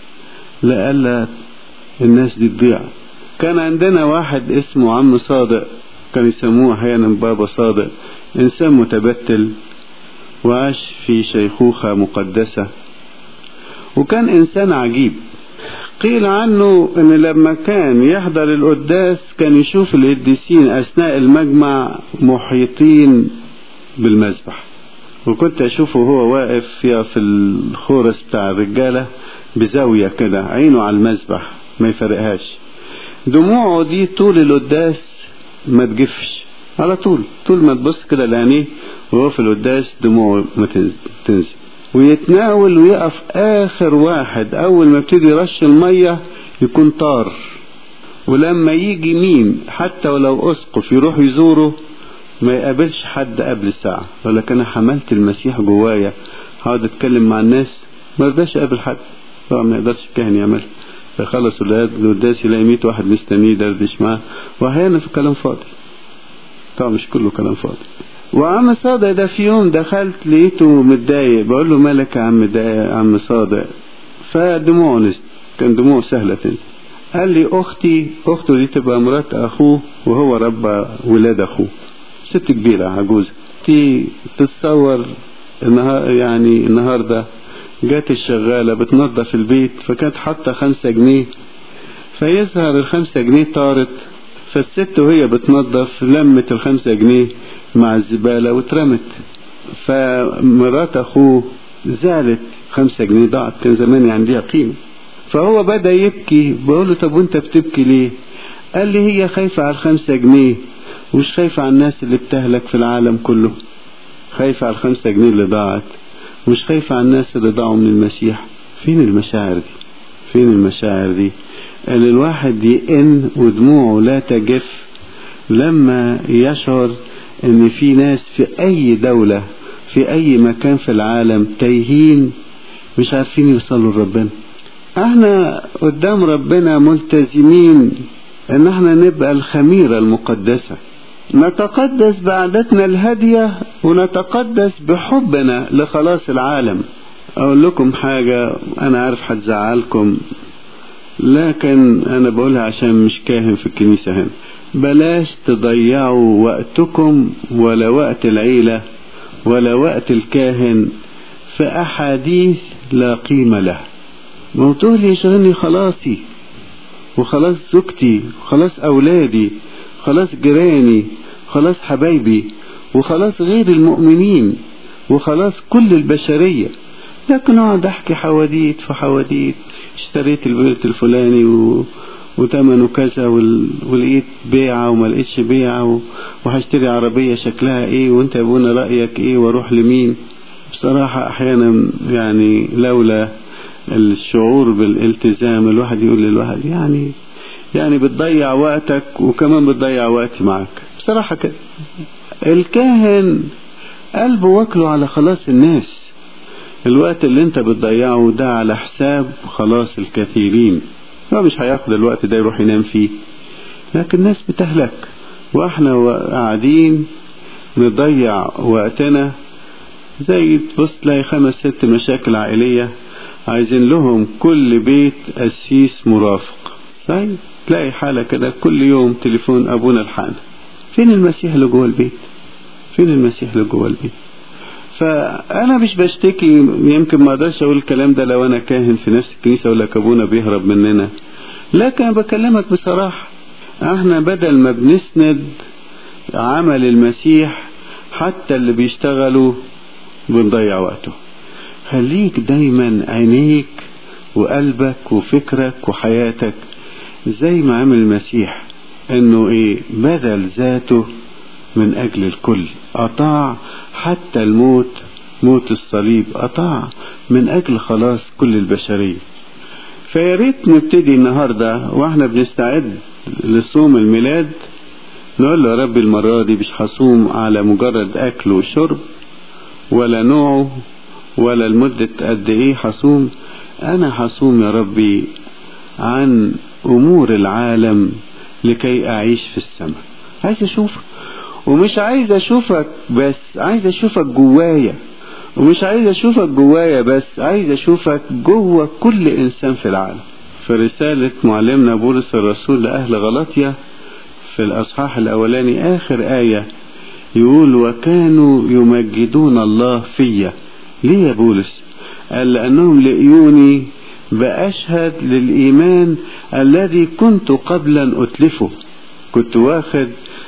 A: لألا الناس دي تضيع. كان عندنا واحد اسمه عم صادق، كان يسموه أحيانا بابا صادق، إنسان متبتل وعاش في شيخوخة مقدسة، وكان إنسان عجيب. قيل عنه إن لما كان يحضر القداس كان يشوف القديسين أثناء المجمع محيطين بالمذبح، وكنت أشوفه هو واقف في الخورس بتاع الرجالة بزاوية كده عينه على المذبح ما يفرقهاش. دموعه دي طول القداس ما تجفش، على طول ما تبص كده لعينيه وهو في القداس دموعه ما تنزل. ويتناول ويقف آخر واحد، أول ما ابتدي يرش المية يكون طار. ولما يجي مين حتى ولو أسقف يروح يزوره ما يقابلش حد قبل الساعة، ولكن أنا حملت المسيح جوايا، هقعد أتكلم مع الناس ما رضاش أقابل حد. طبعا ما يقدرش الكاهن يعمل، فخلص القداس يلاقي 100 واحد مستنيه يدردش معاه، وأحيانا في كلام فاضي، طبعا مش كله كلام فاضي. وعم صادق ده في يوم دخلت لقيته متضايق، بقول له مالك يا عم صادق؟ فدموعه نزل، كان دموعه سهلة تنزل. قال لي أخته دي تبقى مرات أخوه وهو ربى ولاد أخوه، ست كبيرة عجوزة. تتصور النهاردة جات الشغالة بتنظف البيت، فكانت حاطة 5 جنيه فيظهر ال5 جنيه طارت، فالست وهي بتنظف لمت ال5 جنيه مع الزبالة واترمت. فمرات اخوه زعلت، 5 جنيه ضاعت، كان زمان عندها قيمة. فهو بدأ يبكي، بقوله طب وانت بتبكي ليه؟ قال لي هي خايفة على ال5 جنيه ومش خايفة على الناس اللي بتهلك في العالم كله. خايفة على ال5 جنيه اللي ضاعت، مش خايفة على الناس اللي ضاعوا من المسيح. فين المشاعر دي؟ فين المشاعر دي اللي الواحد يئن ودموعه لا تجف لما يشعر ان في ناس في اي دولة في اي مكان في العالم تايهين مش عارفين يوصلوا لربنا؟ احنا قدام ربنا ملتزمين ان احنا نبقى الخميرة المقدسة، نتقدس بعادتنا الهادية ونتقدس بحبنا لخلاص العالم. اقول لكم حاجة انا عارف هتزعلكم، لكن انا بقولها عشان مش كاهن في الكنيسة هنا. بلاش تضيعوا وقتكم ولا وقت العيلة ولا وقت الكاهن في احاديث لا قيمة لها. موضوع اللي يشغلني خلاصي وخلاص زوجتي وخلاص اولادي وخلاص جيراني وخلاص حبايبي وخلاص غير المؤمنين وخلاص كل البشرية. لكن اقعد احكي حواديت في حواديت، اشتريت البيت الفلاني وتمنه كذا ولقيت بيعة وما لقيتش بيعة وهشتري عربية شكلها ايه وانت يا ابونا رأيك ايه واروح لمين. بصراحة احيانا يعني لولا الشعور بالالتزام الواحد يقول للواحد يعني بتضيع وقتك وكمان بتضيع وقتي معك. بصراحة كده الكاهن قلبه واكله على خلاص الناس. الوقت اللي انت بتضيعه ده على حساب خلاص الكثيرين. هو مش هياخد الوقت ده يروح ينام فيه، لكن الناس بتهلك واحنا قاعدين نضيع وقتنا. زي تبص تلاقي 5-6 مشاكل عائلية عايزين لهم كل بيت قسيس مرافق. طيب تلاقي حالة كده كل يوم تليفون ابونا الحقنا. فين المسيح اللي جوه البيت؟ فين المسيح اللي جوه البيت؟ فانا مش بشتكي، يمكن ما اقدرش اقول الكلام ده لو انا كاهن في نفس الكنيسة ولا ابونا بيهرب مننا، لكن انا بكلمك بصراحة. احنا بدل ما بنسند عمل المسيح حتى اللي بيشتغلوا بنضيع وقته. خليك دايما عينيك وقلبك وفكرك وحياتك زي ما عمل المسيح، انه بذل ذاته من اجل الكل، اطاع حتى الموت، موت الصليب، اطاع من اجل خلاص كل البشرية. فياريت نبتدي النهاردة واحنا بنستعد لصوم الميلاد نقول له يا رب المرة دي مش هصوم على مجرد اكل وشرب ولا نوعه ولا المدة قد ايه هصوم. انا هصوم يا ربي عن امور العالم لكي اعيش في السماء. عايز اشوفك، ومش عايز اشوفك بس، عايز اشوفك جوايا، ومش عايز اشوفك جوايا بس، عايز اشوفك جوا كل انسان في العالم. في رسالة معلمنا بولس الرسول لأهل غلاطيا في الأصحاح الأولاني آخر آية يقول وكانوا يمجدون الله فيا. ليه يا بولس؟ قال لأنهم لقيوني بأشهد للإيمان الذي كنت قبلا أتلفه. كنت واخد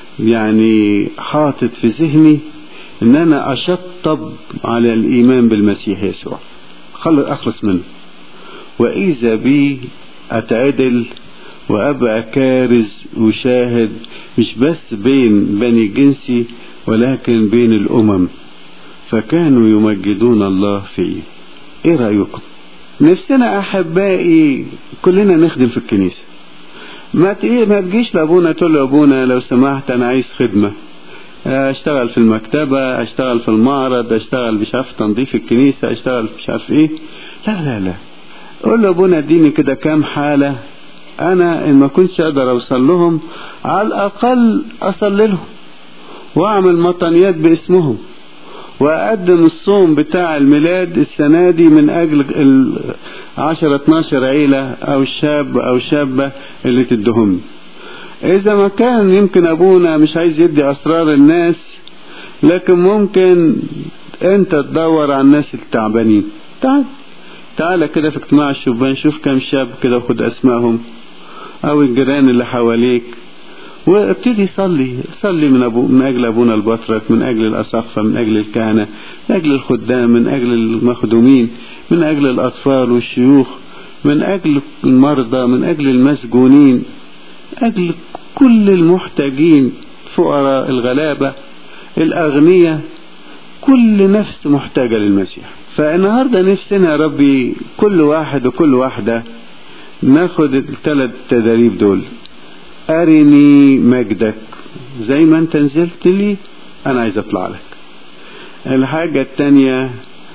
A: حاطط في ذهني ان انا اشطب على الايمان بالمسيح يسوع اخلص منه، واذا بي اتعدل وابقى كارز وشاهد مش بس بين بني جنسي ولكن بين الامم. فكانوا يمجدون الله فيه. ايه رأيكم؟ نفسنا احبائي كلنا نخدم في الكنيسة. ما تجيش لابونا تقول له ابونا لو سمحت انا عايز خدمة، اشتغل في المكتبة، اشتغل في المعرض، اشتغل مش عارف تنظيف الكنيسة، اشتغل مش عارف ايه. لا لا لا، قول له ابونا اديني كده كام حالة انا ان ما كنتش اقدر اوصل لهم على الاقل اصلي لهم واعمل مطنيات باسمهم واقدم الصوم بتاع الميلاد السنة دي من اجل 10-12 عيلة او شاب او شابة اللي تدهم. اذا ما كان يمكن ابونا مش عايز يدي اسرار الناس، لكن ممكن انت تدور على الناس التعبانين. تعال كده في اجتماع الشبان، شوف كم شاب كده وخد اسمائهم أو الجيران اللي حواليك، وابتدي صلي من أجل أبونا البطرك، من أجل الأساقفة، من أجل الكهنة، من أجل الخدام، من أجل المخدومين، من أجل الأطفال والشيوخ، من أجل المرضى، من أجل المسجونين، أجل كل المحتاجين، الفقراء، الغلابة، الأغنياء، كل نفس محتاجة للمسيح. فالنهاردة نفسنا يا ربي كل واحد وكل واحدة ناخد الثلاث تدريب دول. أرني مجدك، زي ما انت نزلت لي أنا عايز أطلع لك. الحاجة التانية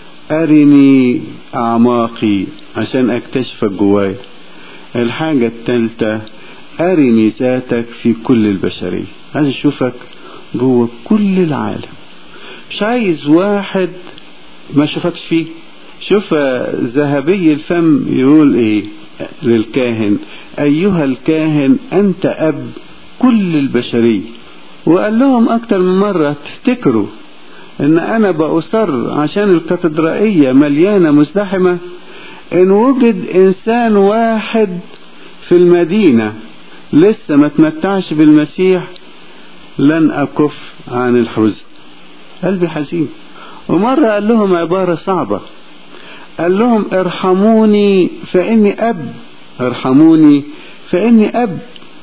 A: أرني أعماقي عشان أكتشفك جواي. الحاجة التالتة أرني ذاتك في كل البشرية، عايز أشوفك جوا كل العالم، مش عايز واحد ما شوفكش فيه. شوف ذهبي الفم يقول ايه للكاهن: أيها الكاهن أنت أب كل البشرية. وقال لهم أكتر من مرة: تفتكروا إن أنا بأصر عشان الكاتدرائية مليانة مزدحمة؟ إن وجد إنسان واحد في المدينة لسه ما تمتعش بالمسيح لن أكف عن الحزن. قلبي حزين. ومرة قال لهم عبارة صعبة، قال لهم: ارحموني فإني أب، ارحموني فإني أب.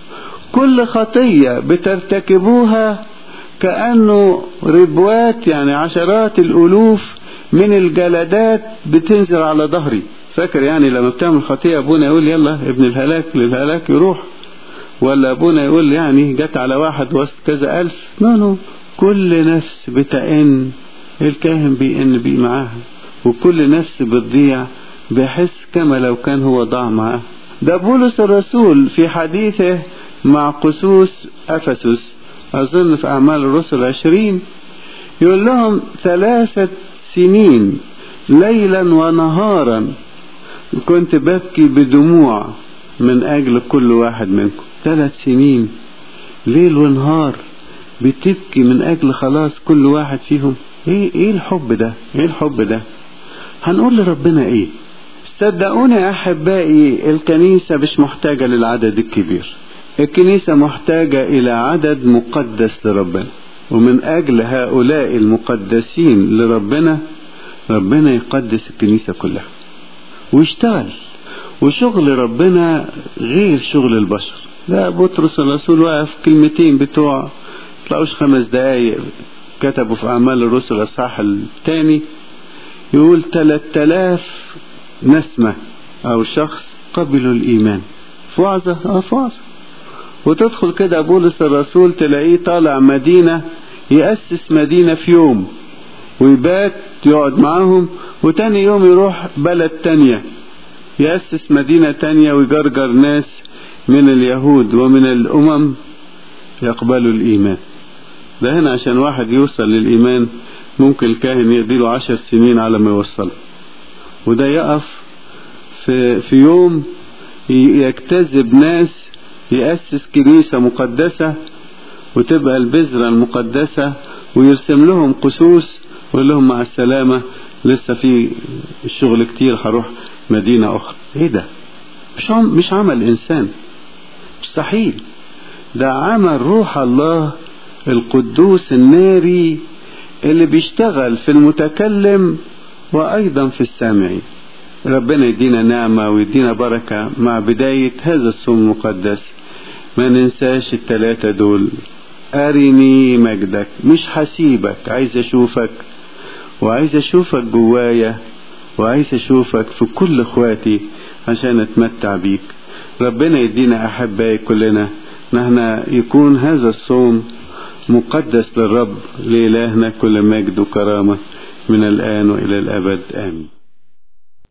A: كل خطية بترتكبوها كأنه ربوات، يعني عشرات الألوف من الجلدات بتنزل على ظهري. فاكر يعني لما بتعمل خطية أبونا يقول يلا ابن الهلاك للهلاك يروح، ولا أبونا يقول يعني جت على واحد وسط كذا ألف؟ نو، كل نفس بتئن الكاهن بيئن بيه معاها، وكل نفس بتضيع بحس كما لو كان هو ضاع معاه. ده بولس الرسول في حديثه مع قسوس أفسس، أظن في أعمال الرسل 20، يقول لهم: 3 سنين ليلا ونهارا كنت ببكي بدموع من أجل كل واحد منكم. 3 سنين ليل ونهار بتبكي من أجل خلاص كل واحد فيهم. ايه الحب ده؟ ايه الحب ده؟ هنقول لربنا ايه؟ صدقوني يا أحبائي، الكنيسة مش محتاجة للعدد الكبير، الكنيسة محتاجة إلى عدد مقدس لربنا، ومن أجل هؤلاء المقدسين لربنا ربنا يقدس الكنيسة كلها ويشتغل. وشغل ربنا غير شغل البشر. لا، بطرس الرسول واقف كلمتين بتوع طلعوش 5 دقايق، كتبوا في أعمال الرسل الإصحاح 2 يقول 3000 نسمة أو شخص قبلوا الإيمان. فوعظة فوعظة. وتدخل كده بولس الرسول تلاقيه طالع مدينة، يأسس مدينة في يوم ويبات يقعد معاهم، وتاني يوم يروح بلد تانية يأسس مدينة تانية ويجرجر ناس من اليهود ومن الأمم يقبلوا الإيمان. ده هنا عشان واحد يوصل للإيمان ممكن الكاهن يديله 10 سنين على ما يوصل، وده يقف في يوم يجتذب ناس، يأسس كنيسة مقدسة وتبقى البذرة المقدسة، ويرسم لهم قسوس ويقول لهم مع السلامة، لسه في الشغل كتير، هروح مدينة أخرى. ايه ده؟ مش عمل إنسان، مستحيل. ده عمل روح الله القدوس الناري اللي بيشتغل في المتكلم وأيضا في السامعين. ربنا يدينا نعمة ويدينا بركة مع بداية هذا الصوم المقدس. ما ننساش ال3 دول: أرني مجدك، مش حسيبك، عايز أشوفك، وعايز أشوفك جوايا، وعايز أشوفك في كل اخواتي عشان أتمتع بيك. ربنا يدينا أحبائي كلنا نحن يكون هذا الصوم مقدس للرب، لإلهنا كل مجد وكرامة من الآن وإلى الأبد، آمين.